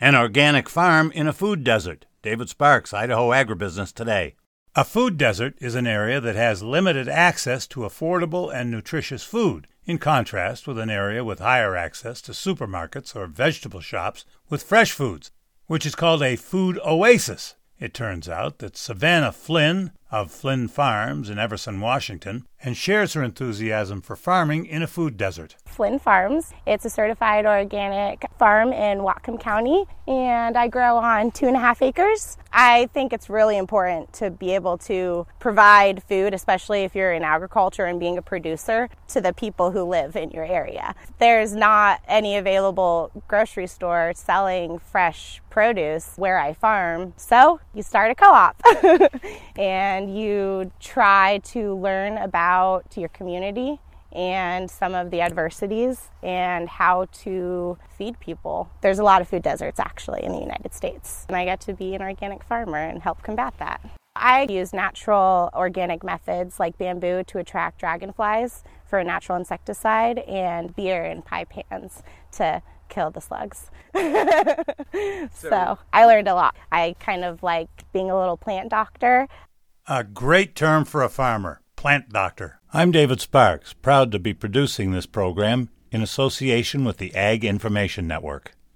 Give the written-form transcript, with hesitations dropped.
An organic farm in a food desert. David Sparks, Idaho Agribusiness Today. A food desert is an area that has limited access to affordable and nutritious food, in contrast with an area with higher access to supermarkets or vegetable shops with fresh foods, which is called a food oasis. It turns out that Savannah Flynn of Flynn Farms in Everson, Washington, and shares her enthusiasm for farming in a food desert. Flynn Farms. It's a certified organic farm in Whatcom County, and I grow on 2.5 acres. I think it's really important to be able to provide food, especially if you're in agriculture and being a producer, to the people who live in your area. There's not any available grocery store selling fresh produce where I farm, so you start a co-op and you try to learn about your community and some of the adversities and how to feed people. There's a lot of food deserts actually in the United States, and I get to be an organic farmer and help combat that. I use natural organic methods like bamboo to attract dragonflies for a natural insecticide, and beer in pie pans to kill the slugs. So I learned a lot. I kind of like being a little plant doctor. A great term for a farmer, plant doctor. I'm David Sparks, proud to be producing this program in association with the Ag Information Network.